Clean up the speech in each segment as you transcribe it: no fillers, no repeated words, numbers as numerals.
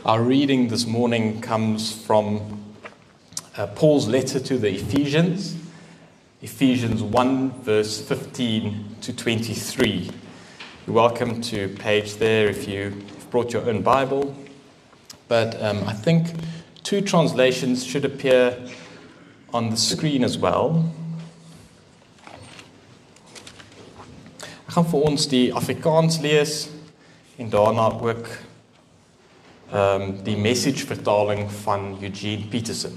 Our reading this morning comes from Paul's letter to the Ephesians, Ephesians 1, verse 15 to 23. You're welcome to page there if you've brought your own Bible. But I think two translations should appear on the screen as well. Ek gaan vir ons die Afrikaans lees en daarna ook die message vertaling van Eugene Peterson.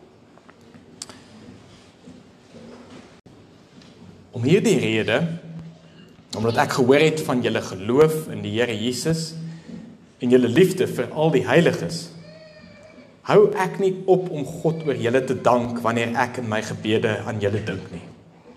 Om hierdie rede, omdat ek gehoor het van julle geloof in die Here Jesus en julle liefde vir al die heiliges, hou ek nie op om God oor julle te dank wanneer ek in my gebede aan julle dink nie.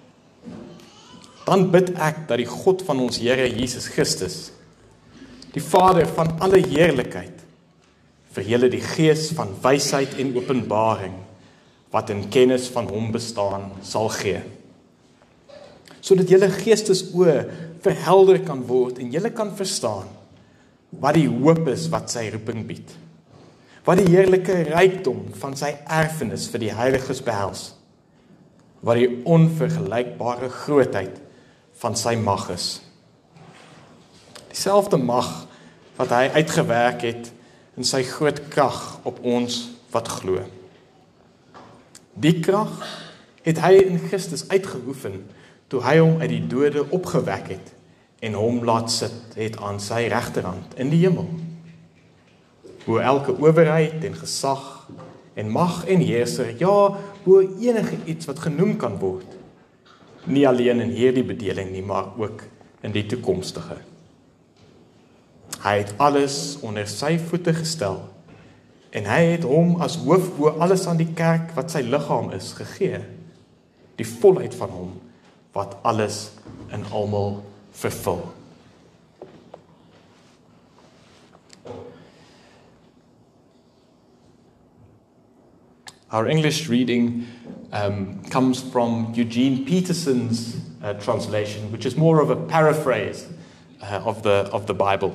Dan bid ek dat die God van ons Here Jesus Christus, die Vader van alle heerlikheid, vir julle die gees van wysheid en openbaring, wat in kennis van hom bestaan, sal gee. Sodat julle geestesoë verhelder kan word en julle kan verstaan, wat die hoop is wat sy roeping bied, wat die heerlike rykdom van sy erfenis vir die heiliges behels, wat die onvergelykbare grootheid van sy mag is. Dieselfde mag wat hy uitgewerk het in sy groot krag op ons wat glo. Die krag het hy in Christus uitgeoefen toe hy hom uit die dode opgewek het en hom laat sit het aan sy regterhand in die hemel. Bo elke owerheid en gesag en mag en heerser, ja, bo enige iets wat genoem kan word. Nie alleen in hierdie bedeling nie, maar ook in die toekomstige. Hy het alles onder sy voete gestel en hy het hom as hoof bo alles aan die kerk wat sy liggaam is gegee, die volheid van hom wat alles in almal vervul. Our English reading comes from Eugene Peterson's translation, which is more of a paraphrase of the Bible.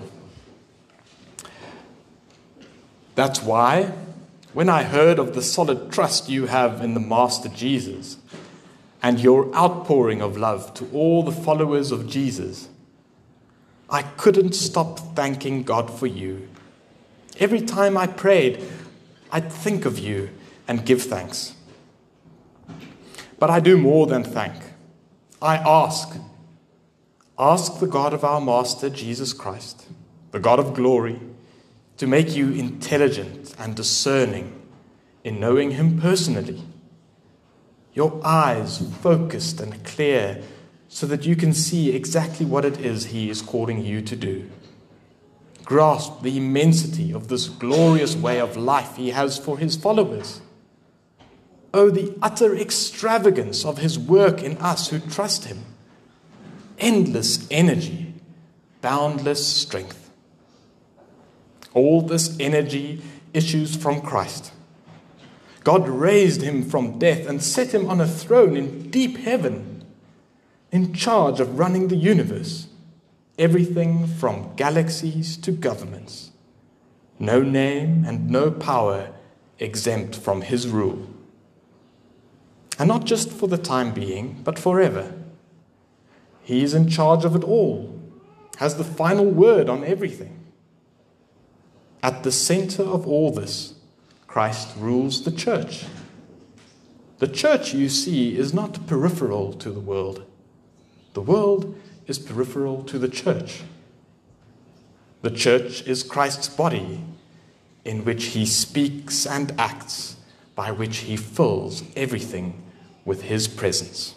That's why, when I heard of the solid trust you have in the Master Jesus, and your outpouring of love to all the followers of Jesus, I couldn't stop thanking God for you. Every time I prayed, I'd think of you and give thanks. But I do more than thank. I ask the God of our Master Jesus Christ, the God of glory, to make you intelligent and discerning in knowing Him personally. Your eyes focused and clear so that you can see exactly what it is He is calling you to do. Grasp the immensity of this glorious way of life He has for His followers. Oh, the utter extravagance of His work in us who trust Him. Endless energy, boundless strength. All this energy issues from Christ. God raised Him from death and set Him on a throne in deep heaven, in charge of running the universe, everything from galaxies to governments. No name and no power exempt from His rule. And not just for the time being, but forever. He is in charge of it all, has the final word on everything. At the center of all this, Christ rules the church. The church, you see, is not peripheral to the world. The world is peripheral to the church. The church is Christ's body, in which He speaks and acts, by which He fills everything with His presence.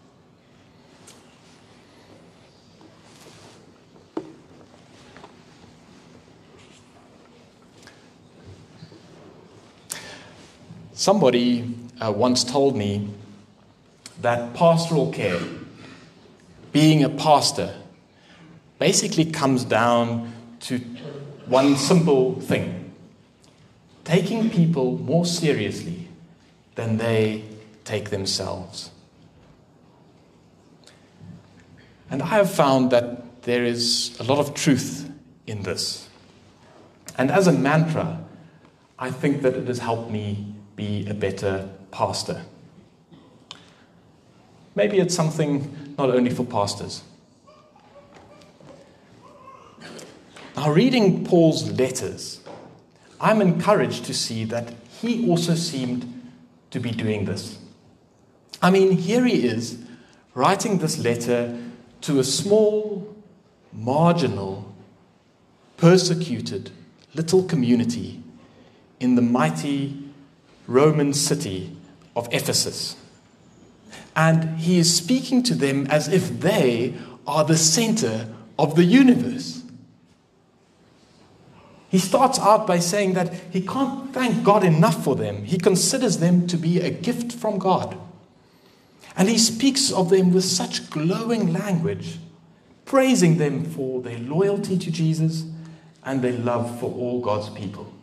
Somebody once told me that pastoral care, being a pastor, basically comes down to one simple thing: taking people more seriously than they take themselves. And I have found that there is a lot of truth in this. And as a mantra, I think that it has helped me be a better pastor. Maybe it's something not only for pastors. Now, reading Paul's letters, I'm encouraged to see that he also seemed to be doing this. I mean, here he is writing this letter to a small, marginal, persecuted little community in the mighty Roman city of Ephesus. And he is speaking to them as if they are the center of the universe. He starts out by saying that he can't thank God enough for them. He considers them to be a gift from God. And he speaks of them with such glowing language, praising them for their loyalty to Jesus and their love for all God's people.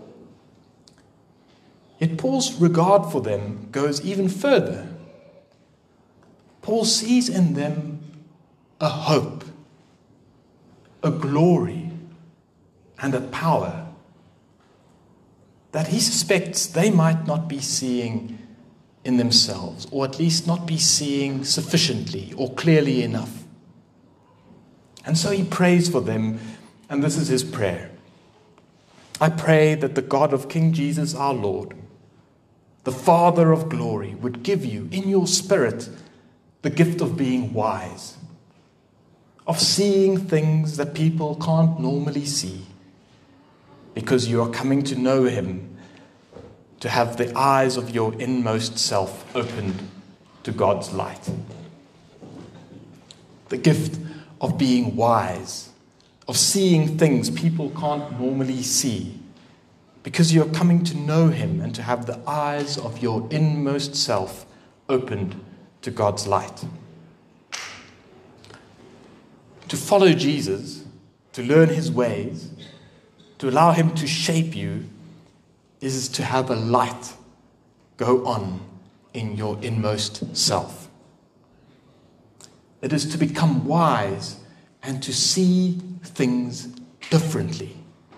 Yet Paul's regard for them goes even further. Paul sees in them a hope, a glory, and a power that he suspects they might not be seeing in themselves, or at least not be seeing sufficiently or clearly enough. And so he prays for them, and this is his prayer. I pray that the God of King Jesus our Lord, the Father of glory, would give you in your spirit the gift of being wise, of seeing things that people can't normally see, because you are coming to know him, to have the eyes of your inmost self opened to God's light. The gift of being wise, of seeing things people can't normally see, because you're coming to know him and to have the eyes of your inmost self opened to God's light. To follow Jesus, to learn his ways, to allow him to shape you, is to have a light go on in your inmost self. It is to become wise and to see things differently.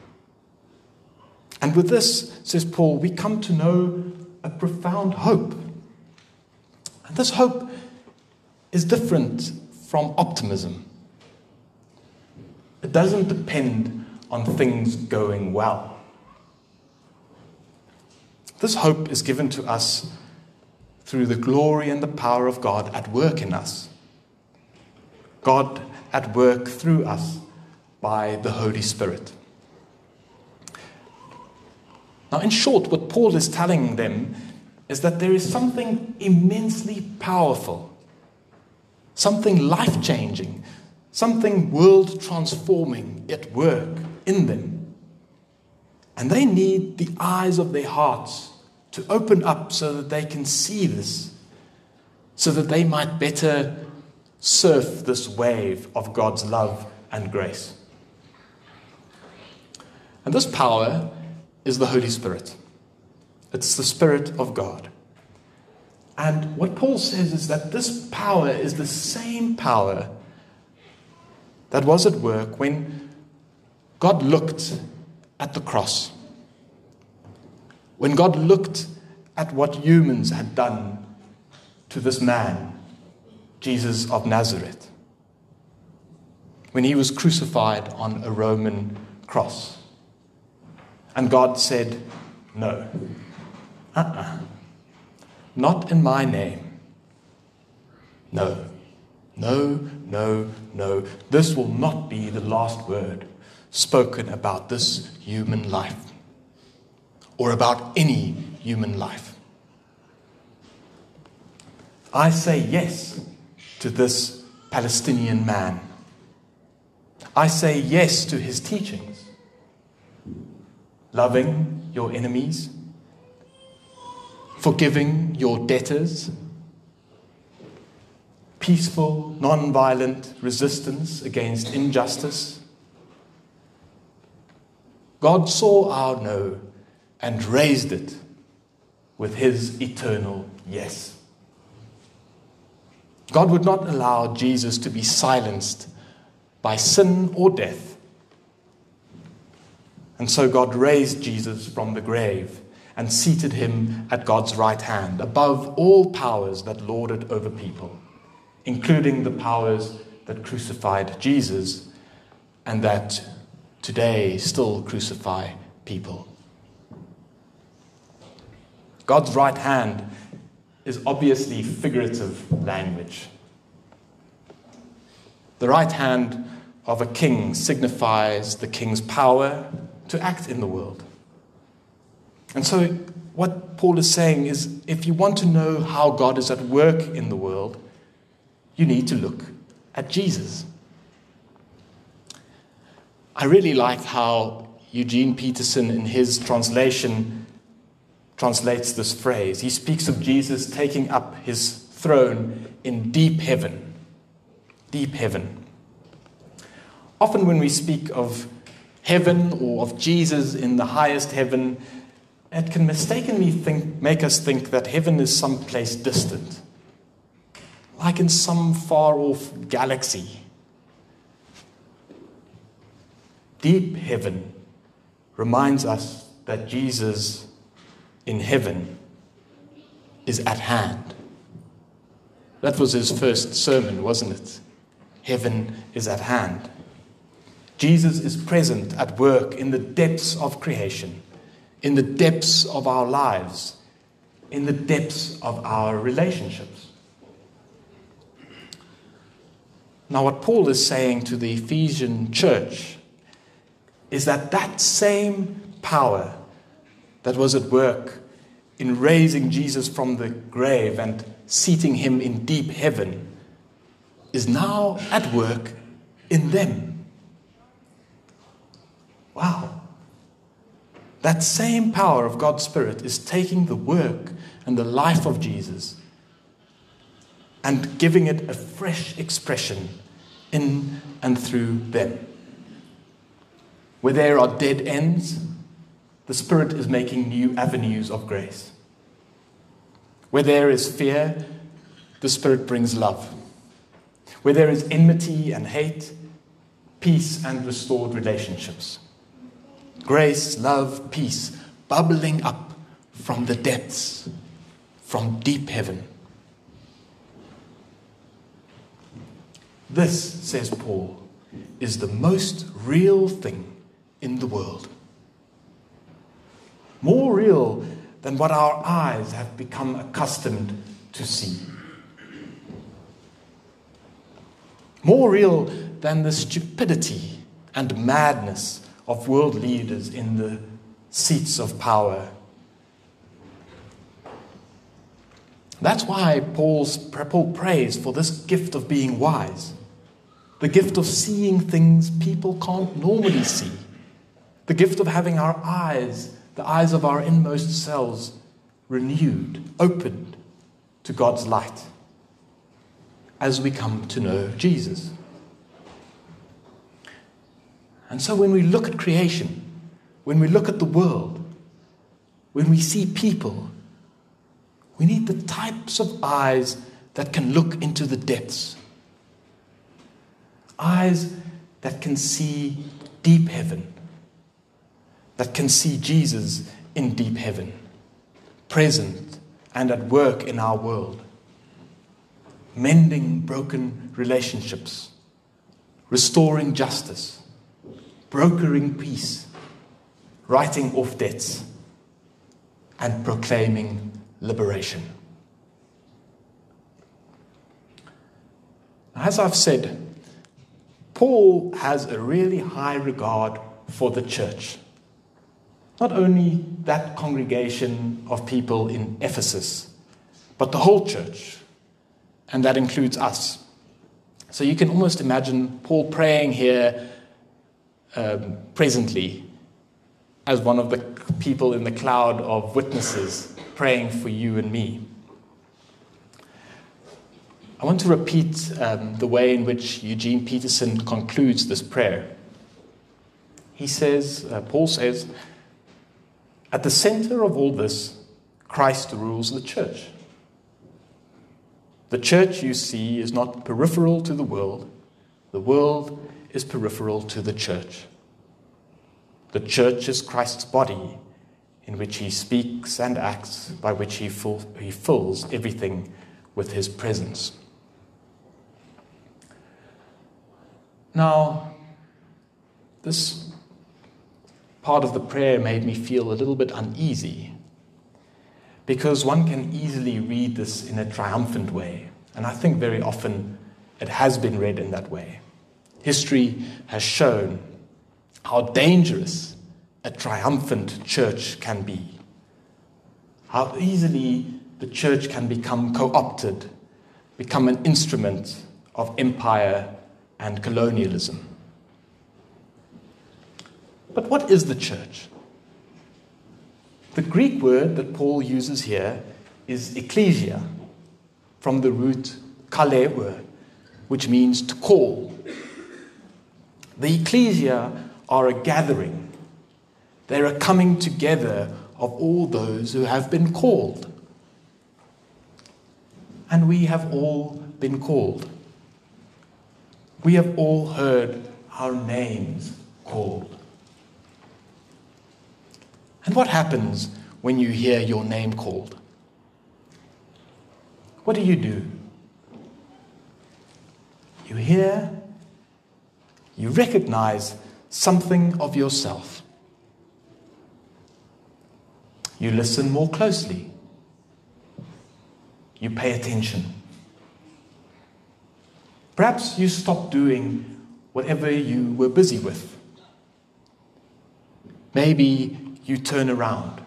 And with this, says Paul, we come to know a profound hope. And this hope is different from optimism. It doesn't depend on things going well. This hope is given to us through the glory and the power of God at work in us. God at work through us by the Holy Spirit. Now, in short, what Paul is telling them is that there is something immensely powerful, something life-changing, something world-transforming at work in them. And they need the eyes of their hearts to open up so that they can see this, so that they might better surf this wave of God's love and grace. And this power is the Holy Spirit. It's the Spirit of God. And what Paul says is that this power is the same power that was at work when God looked at the cross. When God looked at what humans had done to this man, Jesus of Nazareth, when he was crucified on a Roman cross. And God said, no, not in my name. No, no, no, no. This will not be the last word spoken about this human life, or about any human life. I say yes to this Palestinian man. I say yes to his teachings. Loving your enemies, forgiving your debtors, peaceful, non-violent resistance against injustice. God saw our no and raised it with his eternal yes. God would not allow Jesus to be silenced by sin or death. And so God raised Jesus from the grave and seated him at God's right hand, above all powers that lorded over people, including the powers that crucified Jesus and that today still crucify people. God's right hand is obviously figurative language. The right hand of a king signifies the king's power to act in the world. And so what Paul is saying is, if you want to know how God is at work in the world, you need to look at Jesus. I really like how Eugene Peterson in his translation translates this phrase. He speaks of Jesus taking up his throne in deep heaven. Deep heaven. Often when we speak of heaven or of Jesus in the highest heaven, it can mistakenly make us think that heaven is someplace distant, like in some far-off galaxy. Deep heaven reminds us that Jesus in heaven is at hand. That was his first sermon, wasn't it? Heaven is at hand. Jesus is present at work in the depths of creation, in the depths of our lives, in the depths of our relationships. Now, what Paul is saying to the Ephesian church is that that same power that was at work in raising Jesus from the grave and seating him in deep heaven is now at work in them. Wow. That same power of God's Spirit is taking the work and the life of Jesus and giving it a fresh expression in and through them. Where there are dead ends, the Spirit is making new avenues of grace. Where there is fear, the Spirit brings love. Where there is enmity and hate, peace and restored relationships. Grace, love, peace, bubbling up from the depths, from deep heaven. This, says Paul, is the most real thing in the world. More real than what our eyes have become accustomed to see. More real than the stupidity and madness of world leaders in the seats of power. That's why Paul prays for this gift of being wise, the gift of seeing things people can't normally see, the gift of having our eyes, the eyes of our inmost selves, renewed, opened to God's light as we come to know Jesus. And so when we look at creation, when we look at the world, when we see people, we need the types of eyes that can look into the depths. Eyes that can see deep heaven, that can see Jesus in deep heaven, present and at work in our world, mending broken relationships, restoring justice, brokering peace, writing off debts, and proclaiming liberation. As I've said, Paul has a really high regard for the church. Not only that congregation of people in Ephesus, but the whole church. And that includes us. So you can almost imagine Paul praying here presently as one of the people in the cloud of witnesses praying for you and me. I want to repeat the way in which Eugene Peterson concludes this prayer. He says, Paul says, at the center of all this, Christ rules the church. The church, you see, is not peripheral to the world. The world is peripheral to the church. The church is Christ's body, in which he speaks and acts, by which he fills everything with his presence. Now, this part of the prayer made me feel a little bit uneasy, because one can easily read this in a triumphant way, and I think very often it has been read in that way. History has shown how dangerous a triumphant church can be, how easily the church can become co-opted, become an instrument of empire and colonialism. But what is the church? The Greek word that Paul uses here is ecclesia, from the root kaleo, which means to call. The ecclesia are a gathering. They're a coming together of all those who have been called. And we have all been called. We have all heard our names called. And what happens when you hear your name called? What do? You hear, you recognize something of yourself. You listen more closely. You pay attention. Perhaps you stop doing whatever you were busy with. Maybe you turn around.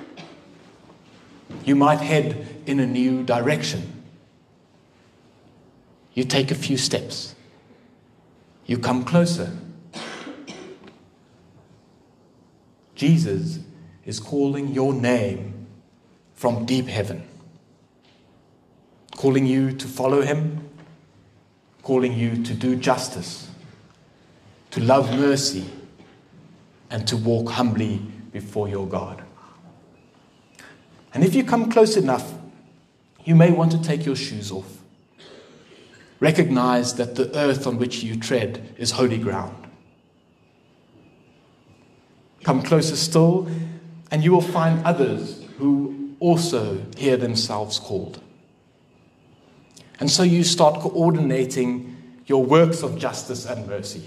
You might head in a new direction. You take a few steps. You come closer. Jesus is calling your name from deep heaven, calling you to follow him, calling you to do justice, to love mercy, and to walk humbly before your God. And if you come close enough, you may want to take your shoes off. Recognize that the earth on which you tread is holy ground. Come closer still, and you will find others who also hear themselves called. And so you start coordinating your works of justice and mercy.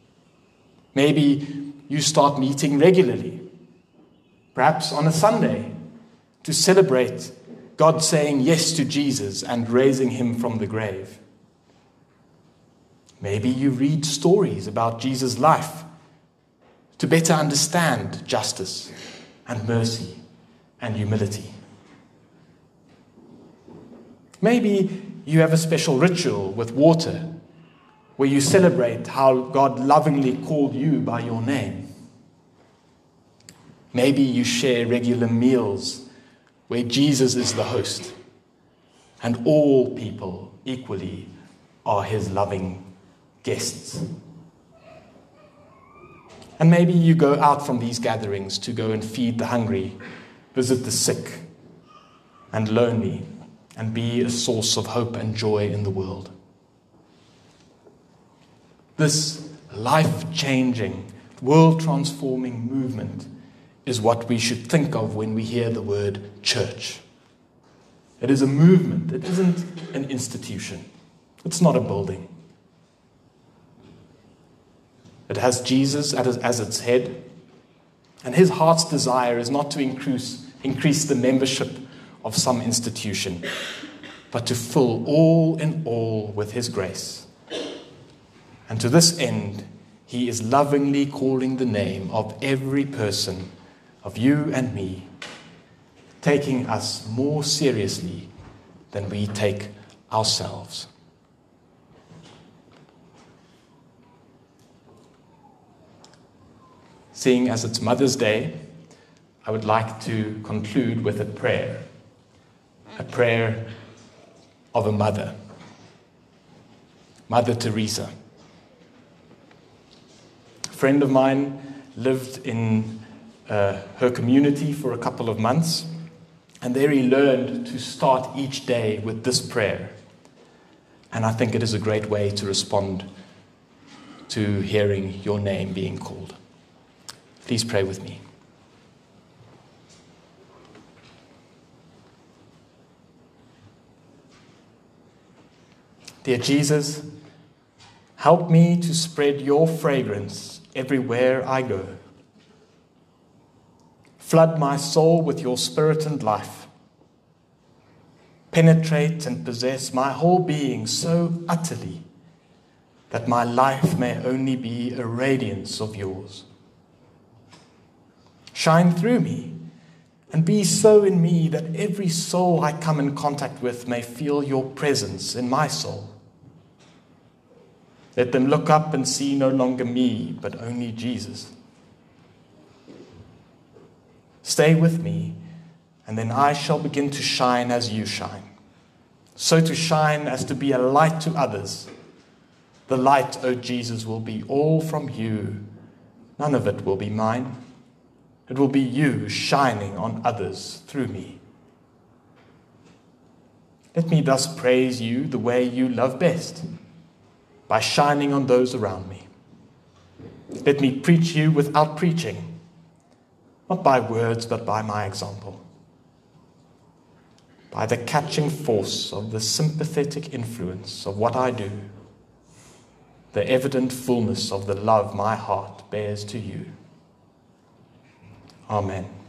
Maybe you start meeting regularly, perhaps on a Sunday, to celebrate God saying yes to Jesus and raising him from the grave. Maybe you read stories about Jesus' life to better understand justice and mercy and humility. Maybe you have a special ritual with water where you celebrate how God lovingly called you by your name. Maybe you share regular meals where Jesus is the host and all people equally are his loving guests. And maybe you go out from these gatherings to go and feed the hungry, visit the sick and lonely, and be a source of hope and joy in the world. This life-changing, world-transforming movement is what we should think of when we hear the word church. It is a movement. It isn't an institution. It's not a building. It has Jesus as its head, and his heart's desire is not to increase the membership of some institution, but to fill all in all with his grace. And to this end, he is lovingly calling the name of every person, of you and me, taking us more seriously than we take ourselves. Seeing as it's Mother's Day, I would like to conclude with a prayer of a mother, Mother Teresa. A friend of mine lived in her community for a couple of months, and there he learned to start each day with this prayer. And I think it is a great way to respond to hearing your name being called. Please pray with me. Dear Jesus, help me to spread your fragrance everywhere I go. Flood my soul with your spirit and life. Penetrate and possess my whole being so utterly that my life may only be a radiance of yours. Shine through me and be so in me that every soul I come in contact with may feel your presence in my soul. Let them look up and see no longer me, but only Jesus. Stay with me, and then I shall begin to shine as you shine. So to shine as to be a light to others. The light, O Jesus, will be all from you. None of it will be mine. It will be you shining on others through me. Let me thus praise you the way you love best, by shining on those around me. Let me preach you without preaching, not by words, but by my example. By the catching force of the sympathetic influence of what I do, the evident fullness of the love my heart bears to you. Amen.